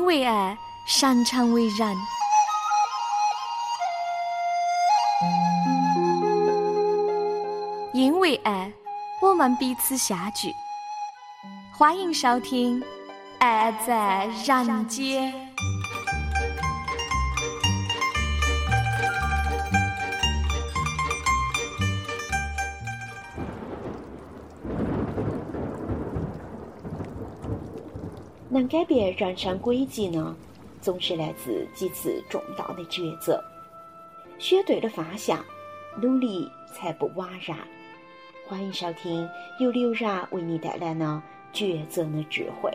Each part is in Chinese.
为爱，擅长为人。因为爱，我们彼此相聚。欢迎收听《爱在人间》。 能改变人生轨迹呢，总是来自几次重大的抉择。选对了方向，努力才不枉然。欢迎收听由刘然为你带来的抉择的智慧。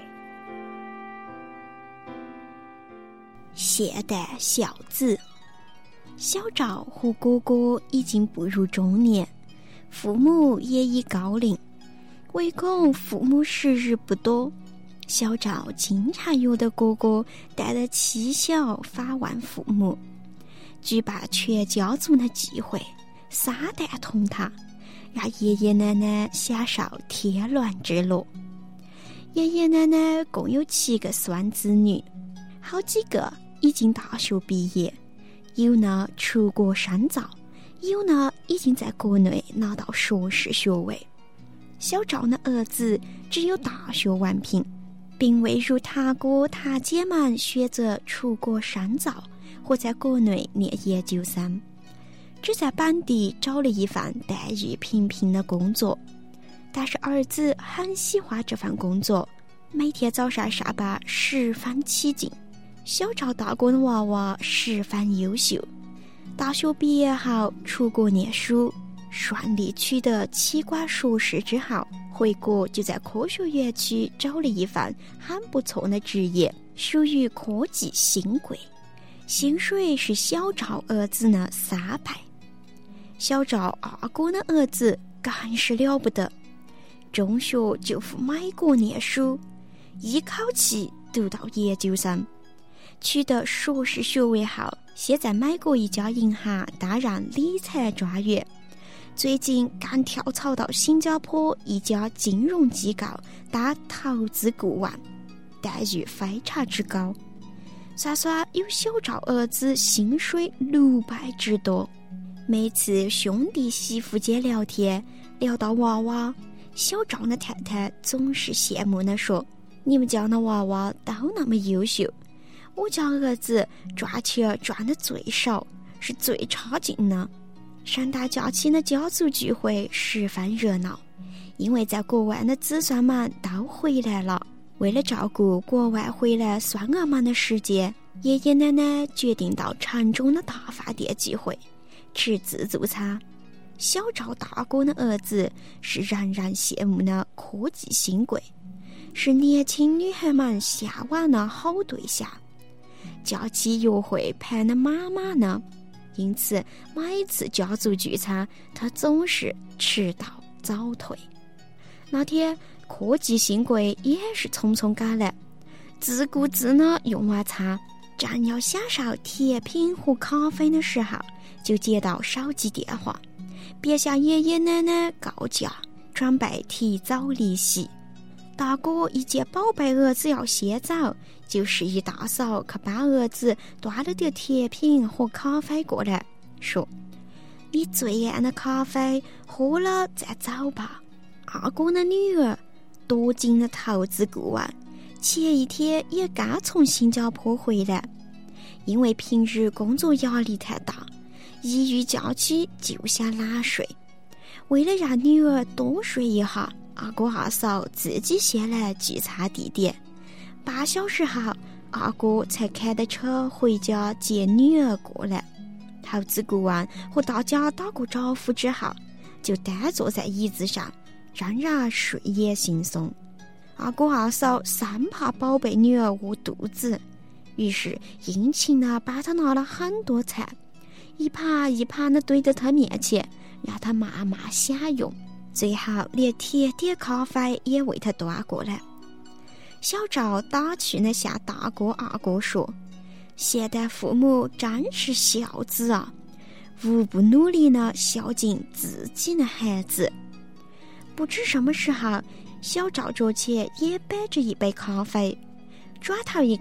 现代小子，小赵和哥哥已经步入中年，父母也已高龄，唯恐父母时日不多，小赵经常约得哥哥带着妻小访问父母，举办全家族的聚会，3代同堂，让爷爷奶奶享受天伦之乐。爷爷奶奶共有7个孙子女，好几个已经大学毕业，有呢出国深造，有呢已经在国内拿到硕士学位。小赵的儿子只有大学文凭，并未如堂哥堂姐们选择出国深造或在国内念研究生，只在本地找了一份待遇平平的工作。但是儿子很喜欢这份工作，每天早上上班十分起劲。小赵大哥的娃娃十分优秀，大学毕业后出国念书，顺利取得气管硕士之后，回国就在科学园区找了一份很不错的职业，属于科技新贵，薪水是小赵儿子的3倍。小赵二哥的儿子更是了不得，中学就赴美国念书，一口气读到研究生，取得硕士学位后，先在美国一家银行担任理财专员，最近刚跳槽到新加坡一家金融机构当投资顾问，待遇非常之高，算算有小赵儿子薪水600之多。每次兄弟媳妇间聊天，聊到娃娃，小赵的太太总是羡慕地说：“你们家的娃娃都那么优秀，我家儿子赚钱赚得最少，是最差劲的。”圣诞假期的家族聚会十分热闹，因为在国外的子孙们都回来了。为了照顾国外回来孙儿们的时间，爷爷奶奶决定到城中的大饭店聚会，吃自助餐。小赵大哥的儿子是人人羡慕的科技新贵，是年轻女孩们向往的好对象，假期约会盼的妈妈呢。因此每次家族聚餐他总是迟到早退。那天科技新贵也是匆匆赶来，自顾自的用完餐，正要享受甜品和咖啡的时候，就接到手机电话，便向爷爷奶奶告假，准备提早离席。大哥一见宝贝儿子要先走，就示意大嫂去帮儿子端了点甜品和咖啡过来，说：“你最爱的咖啡喝了再走吧。”二哥的女儿多金的投资顾问，前一天也刚从新加坡回来，因为平日工作压力太大，一遇假期就想懒睡。为了让女儿多睡一下，二哥二嫂自己先来聚餐地点，8小时后，二哥才开的车回家接女儿过来。投资顾问和大家打过招呼之后，就单坐在椅子上，仍然睡眼惺忪。二哥二嫂生怕宝贝女儿饿肚子，于是殷勤地帮她拿了很多菜，一盘一盘地堆在她面前，让她慢慢享用。最后连甜点咖啡也为他端过来。小赵打趣地向大哥二哥说：“现代父母真是孝子啊，无不努力地孝敬自己的孩子。”不知什么时候，小赵桌前也摆着一杯咖啡，转头一看，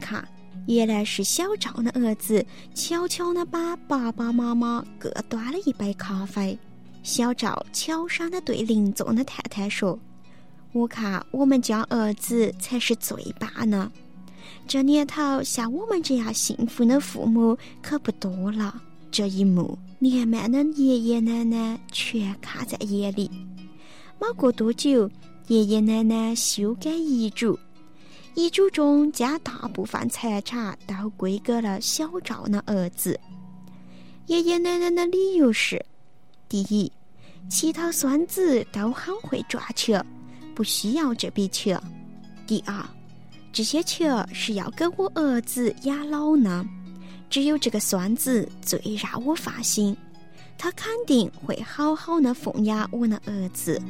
原来是小赵的儿子悄悄地把爸爸妈妈各端了一杯咖啡。小赵悄声地对邻座的太太说：“我看我们家儿子才是最棒呢，这年头像我们这样幸福的父母可不多了。”这一幕年迈的爷爷奶奶全看在眼里。没过多久，爷爷奶奶修改遗嘱，遗嘱中将大部分财产都归给了小赵的儿子。爷爷奶奶的理由是：第一，其他孙子都很会赚钱，不需要这笔钱；第二，这些钱是要给我儿子养老呢，只有这个孙子最让我放心，他肯定会好好的奉养我的儿子。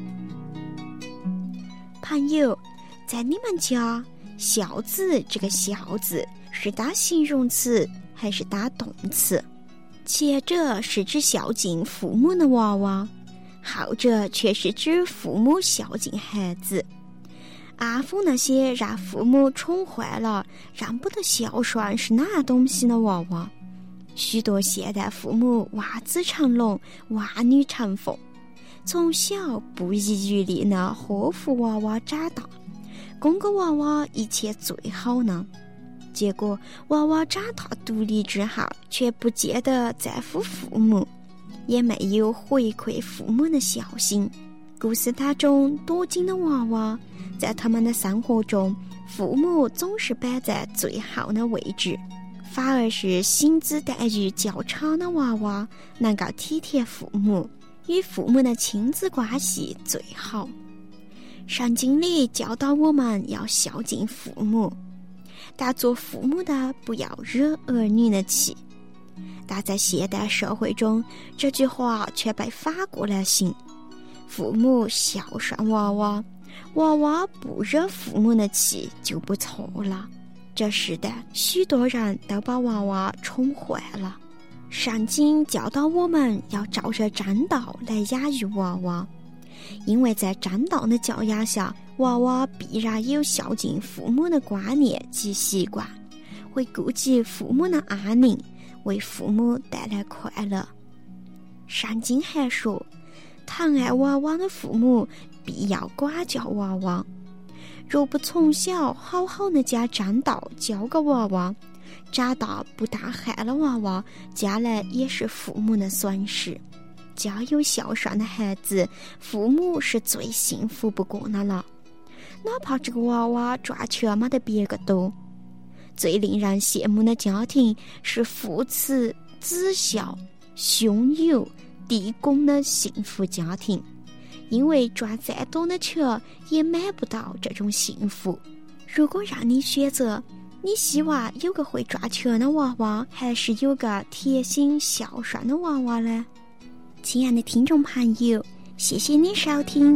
朋友，在你们家，孝子这个孝字是当形容词还是当动词？前者是指孝敬父母的娃娃，后者却是指父母孝敬孩子。安抚那些让父母宠坏了、让不得孝顺是哪东西的娃娃，许多现代父母望子成龙、望女成凤，从小不遗余力地呵护娃娃长大，供给娃娃一切最好呢。结果娃娃长大独立之后，却不见得在乎父母，也没有回馈父母的孝心。故事当中多金的娃娃，在他们的生活中，父母总是摆在最后的位置，反而是薪资待遇较差的娃娃能够体贴父母，与父母的亲子关系最好。圣经里教导我们要孝敬父母，但做父母的不要惹儿女的气。但在现代社会中，这句话却被反过来信：父母孝顺娃娃，娃娃不惹父母的气就不错了。这时代许多人都把娃娃宠坏了。圣经教导我们要照着真道来养育娃娃，因为在真道的教养下，娃娃必然有孝敬父母的观念及习惯，会顾及父母的安宁，为父母带来快乐。圣经还说，疼爱娃娃的父母必要管教娃娃，若不从小好好的将真道教给娃娃，长大不但害了娃娃，将来也是父母的损失。家有孝顺的孩子，父母是最幸福不过的了，哪怕这个娃娃赚钱没得别个多。最令人羡慕的家庭是父慈子孝、兄友弟恭的幸福家庭，因为赚再多的钱也买不到这种幸福。如果让你选择，你希望有个会赚钱的娃娃，还是有个贴心孝顺的娃娃呢？亲爱的听众朋友，谢谢你收听。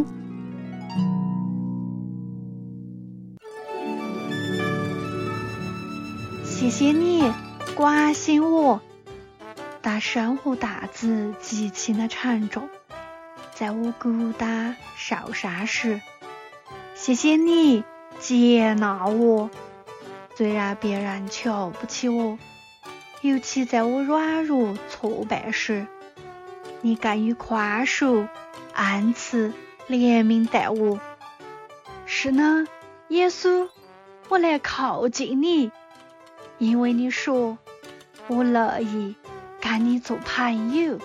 谢谢你关心我。当生活担子极其的沉重，在我孤单受伤时，谢谢你接纳我。虽然别人瞧不起我，尤其在我软弱挫败时，你敢于宽恕、恩慈、怜悯待我。是呢，耶稣，我来靠近你，因为你说我乐意跟你做朋友。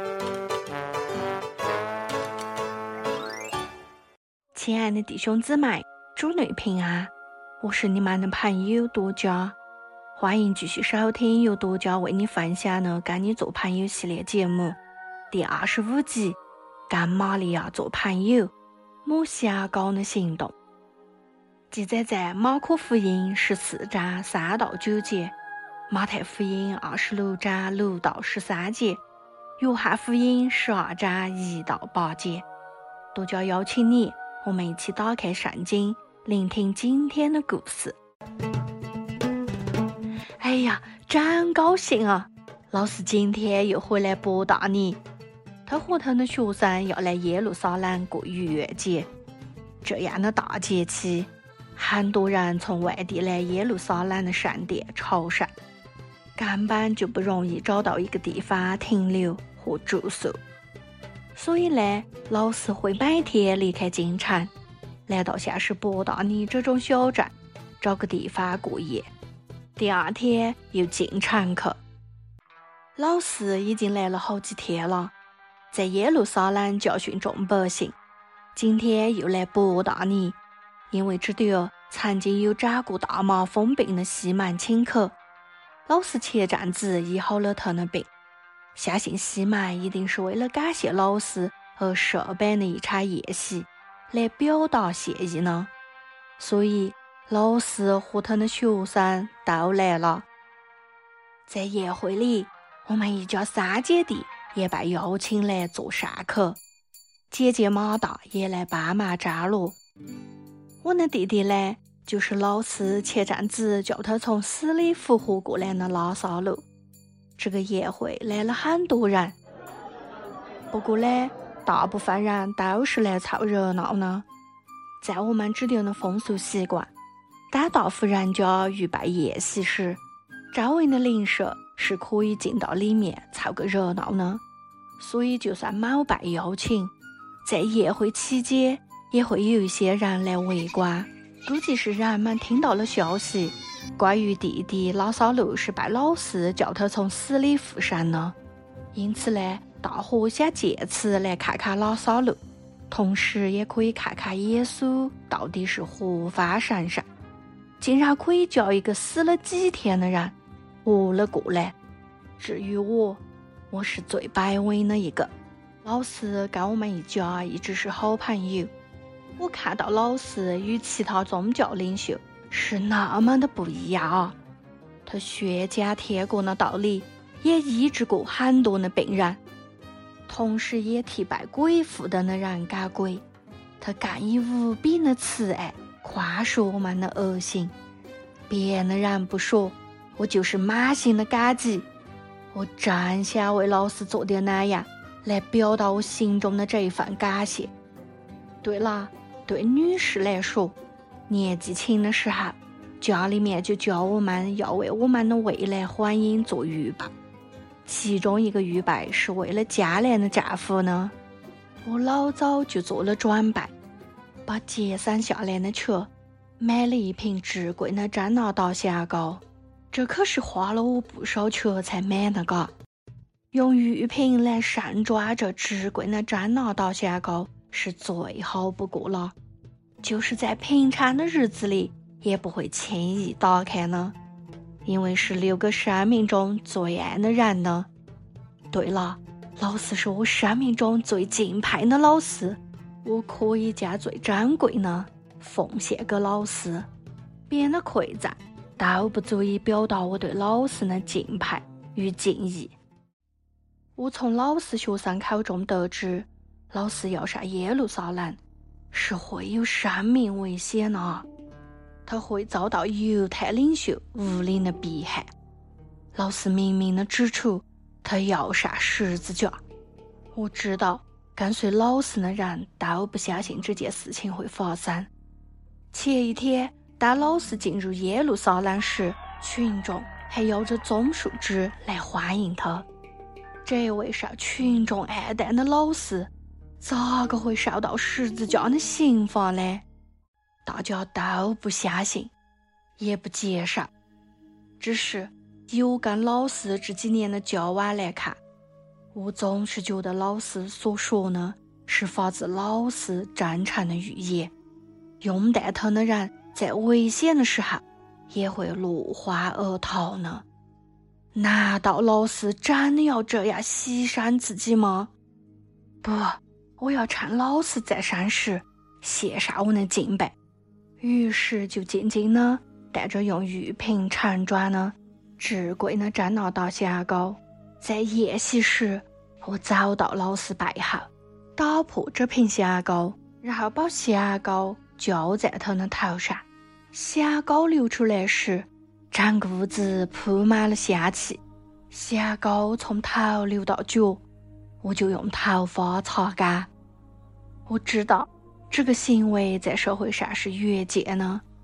亲爱的弟兄姊妹，主内平安，我是你们的朋友多佳，欢迎继续收听由多佳为你分享的跟你做朋友系列节目第25集，跟玛利亚做朋友，抹香膏的行动。记载在马可福音14章3到9节，马太福音26章6到13节，约翰福音12章1到8节。多佳邀请你，我们一起打开圣经，聆听今天的故事。哎呀，真高兴啊！老师今天又回来拨打你，他和他的学生要来耶路撒冷过逾越节。这样的大节气， 很多人从外地来耶路撒冷的圣殿朝圣，根本就不容易找到一个地方停留和住宿。所以呢，老师会每天离开京城，来到像是伯大尼这种小镇，找个地方过夜，第二天又进城去。老师已经来了好几天了，在耶路撒冷教训众百姓，今天又来伯大尼，因为只得曾经有长过大麻风病的西门请客。老师前阵子医好了他的病，相信西门一定是为了感谢老师而设办的一场宴席来表达谢意呢，所以老师和他的学生都来了。在宴会里，我们一家三姐弟也被邀请来做善客，姐姐马大也来帮忙张罗。我的弟弟呢，就是老师前阵子叫他从死里复活过来的拉萨路。这个宴会来了很多人，不过呢，大部分人都是来凑热闹呢。在我们这里的风俗习惯，当大户人家预备宴席时，周围的邻舍是可以进到里面凑个热闹呢。所以就算没被邀请，在宴会期间也会有一些人来围观。估计是人们听到了消息，关于弟弟拉萨路是被老师叫他从死里复生的，因此呢，大伙想借此来看看拉萨路，同时也可以看看耶稣到底是何方神圣，竟然可以叫一个死了几天的人活了过来。至于我是最卑微的一个。老师跟我们一家一直是好朋友，我看到老师与其他宗教领袖是那么的不一样啊！他宣讲天国的道理，也医治过很多的病人，同时也替被鬼附的人赶鬼。他更以无比的慈爱宽恕我们的恶行。别的人不说，我就是满心的感激。我真想为老师做点那样，来表达我心中的这一份感谢。对了，对女士来说，年纪轻的时候，家里面就教我们要为我们的未来婚姻做预备，其中一个预备是为了将来的丈夫呢。我老早就做了准备，把节省下来的钱买了一瓶至贵的真拿达香膏，这可是花了我不少钱才买的嘎。用玉瓶来盛装这至贵的真拿达香膏是最好不过了，就是在平常的日子里也不会轻易打开呢，因为是留给生命中最爱的人呢。对了，老师是我生命中最敬佩的老师，我可以将最珍贵的奉献给老师，别的馈赠都不足以表达我对老师的敬佩与敬意。我从老师学生口中得知，老师要上耶路撒冷是会有生命危险的，他会遭到犹太领袖无理的逼害。老师明明的指出他要上十字架。我知道跟随老师的人都不相信这件事情会发生。前一天当老师进入耶路撒冷时，群众还摇着棕树枝来欢迎他。这位受群众爱戴的老师咋个会受到十字架的刑罚呢？大家都不相信，也不接受。只是有跟老师这几年的交往来看，我总是觉得老师所说呢是发自老师真诚的语言，拥戴他的人在危险的时候也会落荒而逃呢。难道老师真的要这样牺牲自己吗？不，我要趁老师在生时献上我的敬拜。于是就静静地带着用玉瓶盛装的至贵的真拿达香膏，在宴席时我走到老师背后，打破这瓶香膏，然后把香膏浇在他的头上。香膏流出来时，整个屋子铺满了香气，香膏从头流到脚，我就用头发擦干。我知道这个行为在社会上是越界呢，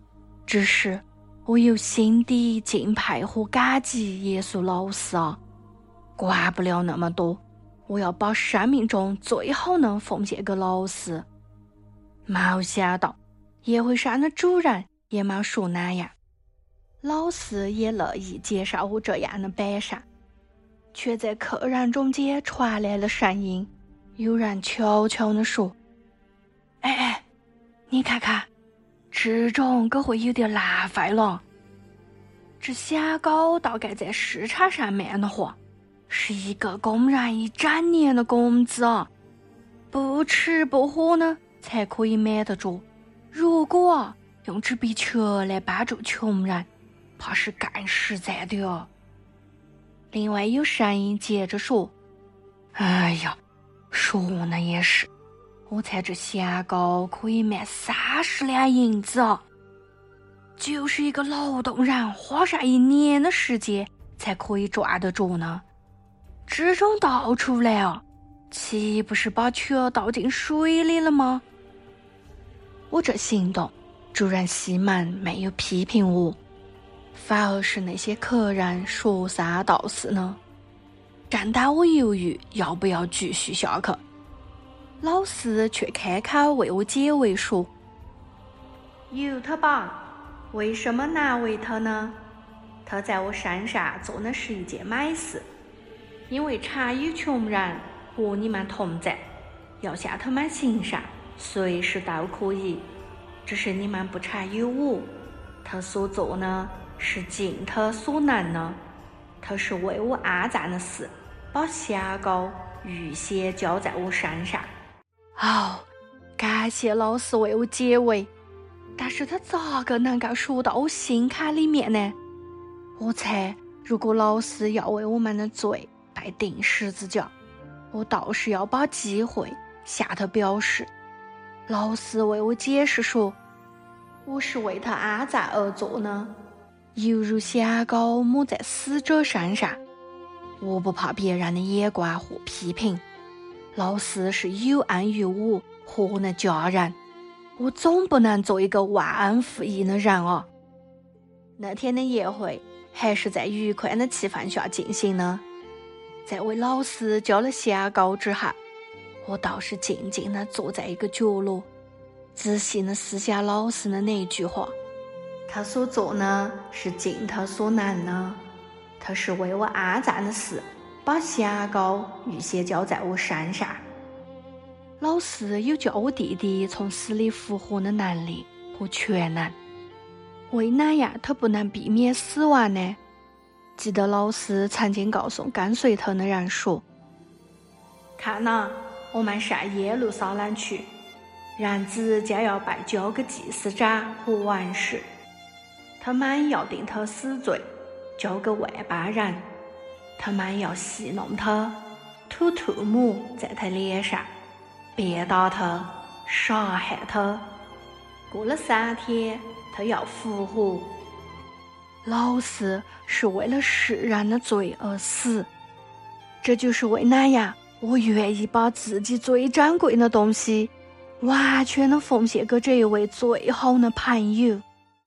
只是我有心底敬佩和感激耶稣老师啊，管不了那么多，我要把生命中最好能奉献给老师。没想到宴会上的主人也没说那样，老师也乐意接受我这样的摆设，却在客人中间传来了声音，有人悄悄地说：“哎，你看看，这种可会有点浪费了。这小狗大概在市场上卖的话，是一个工人一整年的工资啊，不吃不喝呢才可以买得着。如果用这笔钱来帮助穷人，怕是更实在的哦。”另外有声音接着说：“哎呀，说呢也是，我猜这小狗可以卖30两银子啊，就是一个劳动人花上1年的时间才可以赚得着呢。这种倒出来啊，岂不是把钱倒进水里了吗？”我这行动，主人西门没有批评我，反而是那些客人说三道四呢。正当我犹豫要不要继续下去，老师却开口为我解围说：“有他吧？为什么难为他呢？他在我身上做的是一件美事，因为常有穷人和你们同在，要向他们行善，随时都可以。只是你们不常有我，他所做呢是尽他所能呢，他是为我安葬的事，把小狗预先交在我身上。”哦，感谢老师为我解围，但是他咋个能够说到我心坎里面呢？我猜如果老师要为我们的罪被钉十字架，我倒是要把机会向他表示。老师为我解释说，我是为他安葬而做呢，犹如小狗抹在死者身上。我不怕别人的眼光和批评，老师是有恩于我和我的家人，我总不能做一个忘恩负义的人啊。那天的宴会还是在愉快的气氛下进行呢。在为老师交了小狗之后，我倒是静静地坐在一个角落，仔细地思想老师的那一句话：他所做呢是尽他所能呢，他是为我安葬的事，把小狗预先交在我身上。老师有叫我弟弟从死里复活的能力和全能，为哪样他不能避免死亡呢？记得老师曾经告诉跟随他的人说：看哪，我们上耶路撒冷去，人子将要被交给祭司长和文士，他们要定他死罪，交给外邦人，他们要戏弄他，吐唾沫在他脸上，鞭打他，杀害他，过了3天他要复活。老师是为了世人的罪而死，这就是为哪样我愿意把自己最珍贵的东西完全的奉献给这一位最好的朋友。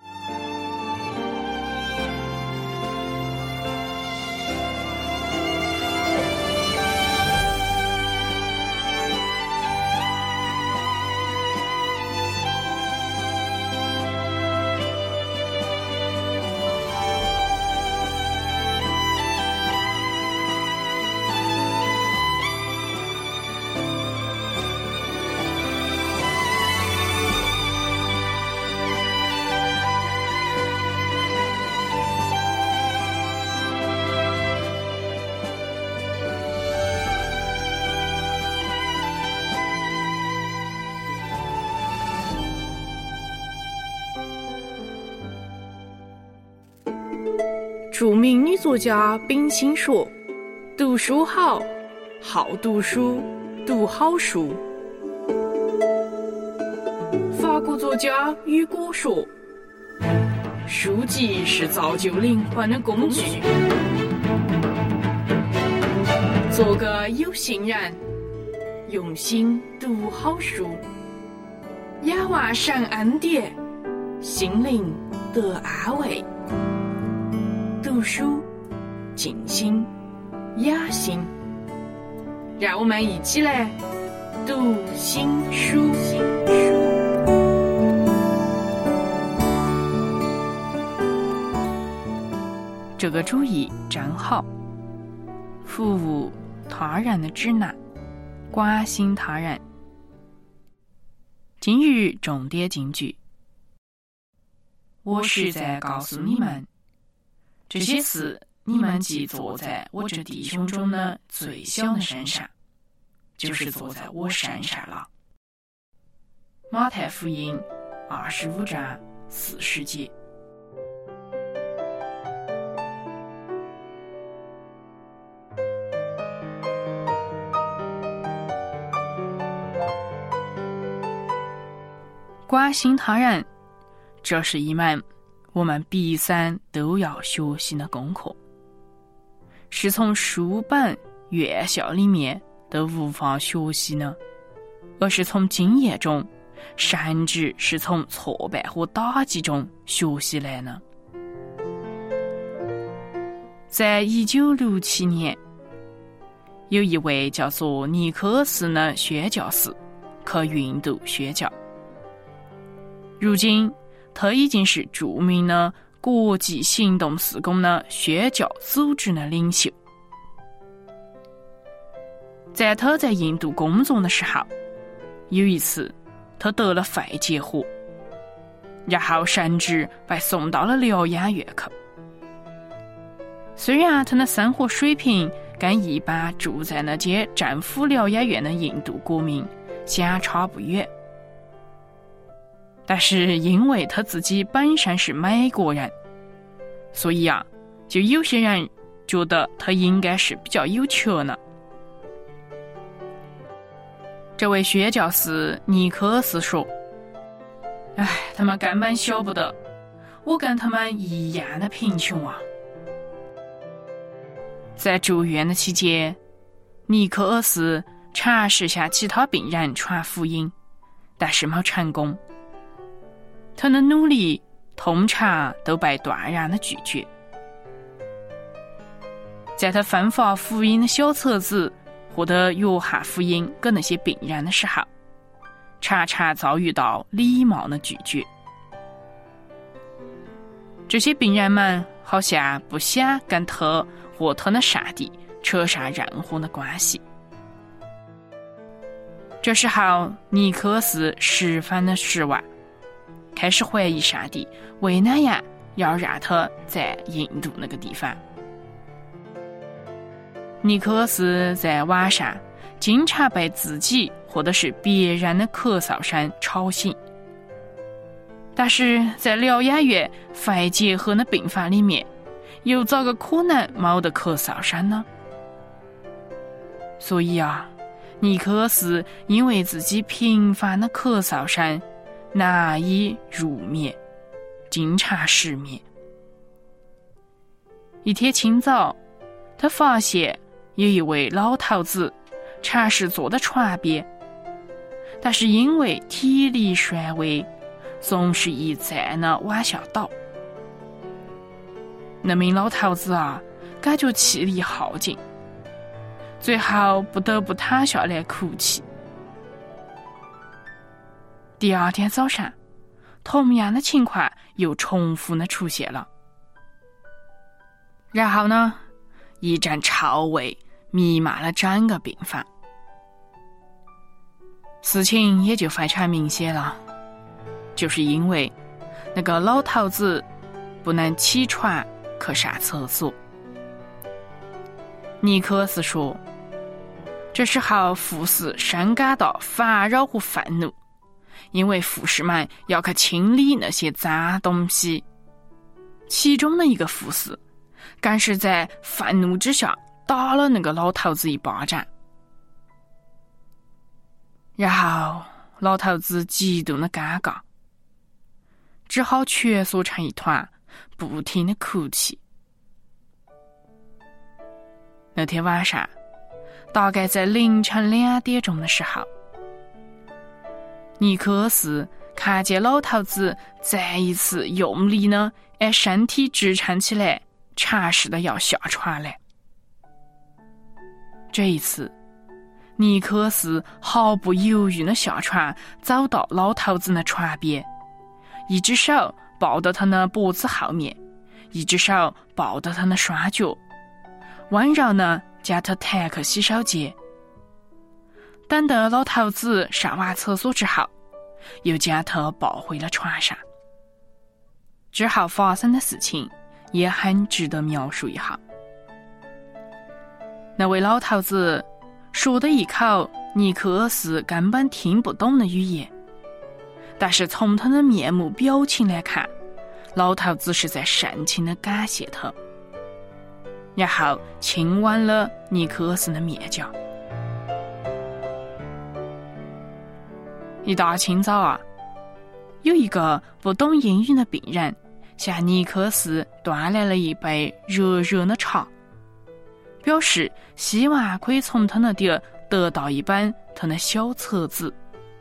著名女作家冰心说：读书好，好读书，读好书。法国作家雨果说：书籍是造就灵魂的工具。做个有心人，用心读好书，仰望神恩典，心灵得安慰。读书静心养心，让我们一起来读心书。这个主意真好，服务他人的指南，关心他人。今日重点金句：我是在告诉你们，这些事你们既做在我这弟兄中的最小的身上，就是做在我身上了。马太福音25章40节。关心他人，这是一门我们毕生都要学习的功课，是从书本院校里面都无法学习呢，而是从经验中，甚至是从挫败和打击中学习来呢。在1967年，有一位叫做尼克斯的宣教士去印度宣教，如今他已经是著名的国际行动事工的宣教组织的领袖。在他在印度工作的时候，有一次他得了肺结核，然后甚至被送到了疗养院去。虽然他的生活水平跟一般住在那间政府疗养院的印度国民相差不远，但是因为他自己本身是美国人，所以就有些人觉得他应该是比较有钱的。这位宣教士尼克斯说：他们根本晓不得，我跟他们一样的贫穷啊。在住院的期间，尼克斯尝试向其他病人传福音，但是没成功。他的努力通常都被断然的拒绝。在他分发福音的小册子或者约翰福音给那些病人的时候，常常遭遇到礼貌的拒绝。这些病人们好像不想跟他和他的上帝扯上任何的关系。这时候尼克斯十分的失望，开始怀疑上帝为哪样要让他在印度那个地方。尼克斯在晚上经常被自己或者是别人的咳嗽声吵醒，但是在疗养院肺结核的病房里面，又咋个可能没得咳嗽声呢？所以尼克斯因为自己频繁的咳嗽声难以入眠，经常失眠。一天清早，他发现有一位老头子尝试坐在床边，但是因为体力衰微，总是一再的往下倒。那名老头子感觉气力耗尽，最后不得不躺下来哭泣。第二天早上，同样的情况又重复的出现了。然后呢，一阵臭味弥漫了整个病房。事情也就非常明显了，就是因为那个老头子不能起床去上厕所。尼克斯说，这时候护士深感到烦扰和愤怒，因为护士们要去清理那些脏东西。其中的一个护士更是在愤怒之下打了那个老头子一巴掌，然后老头子极度的尴尬，只好蜷缩成一团，不停的哭泣。那天晚上，大概在凌晨2点钟的时候，尼克斯看见老头子再一次用力呢，按身体支撑起来，尝试的要下船来。这一次，尼克斯毫不犹豫的下船，走到老头子的船边，一只手抱到他的脖子后面，一只手抱到他的双脚，温柔呢将他抬去洗手间。等到老头子上完厕所之后，又将他抱回了船上。之后发生的事情也很值得描述一下。那位老头子说的一口尼克斯根本听不懂的语言，但是从他的面目表情来看，老头子是在深情地感谢他，然后亲吻了尼克斯的面颊。一大清早啊，有一个不懂英语的病人向尼克斯端来了一杯热热的茶，表示希望可以从他那里得到一本他的小册子。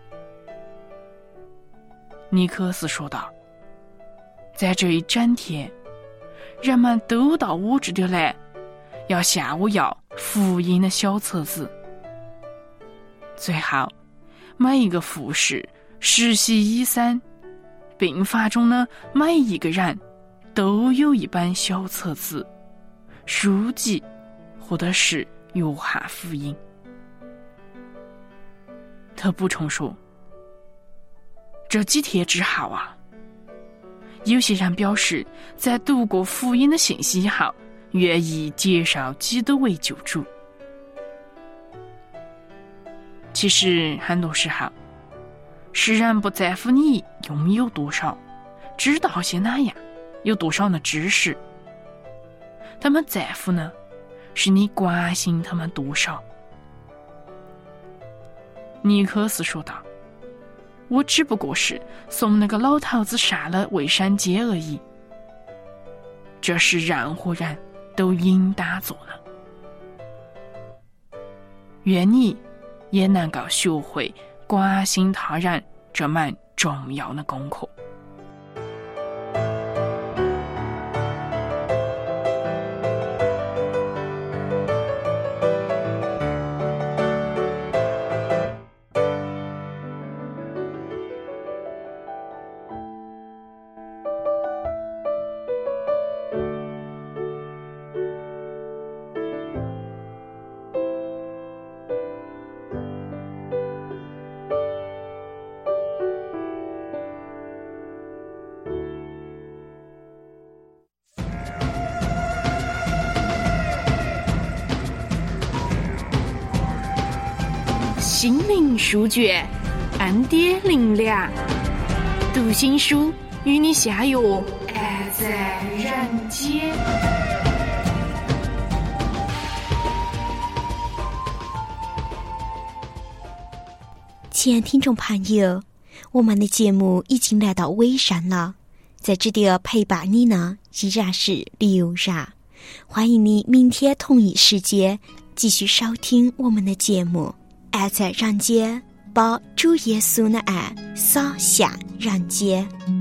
尼克斯说道，在这一整天，人们都到我这里来，要向我要福音的小册子。最后，每一个护士、实习医生、病房中的每一个人都有一本小册子、书籍或者是约翰福音。他补充说，这几天之后啊，有些人表示在读过福音的信息以后，愿意接受基督为救主。其实很多时候，世人不在乎你拥有多少，知道些哪样，有多少的知识，他们在乎呢，是你关心他们多少。尼克斯说道，我只不过是送那个老头子上了卫生间而已，这是任何人都应当做的。愿你也能够学会关心他人这门重要的功课。心灵书卷，恩典灵粮，读心书与你相约爱在人间。 亲爱的听众朋友，我们的节目已经来到尾声了，在这里陪伴你呢，依然是刘然。欢迎你明天同一时间继续收听我们的节目。爱在人间，把主耶稣的爱洒向人间。